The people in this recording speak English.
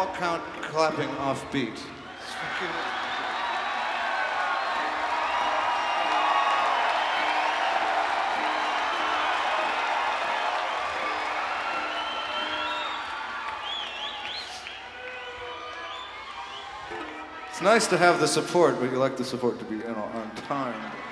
count clapping off beat. It's nice to have the support, but you like the support to be on time.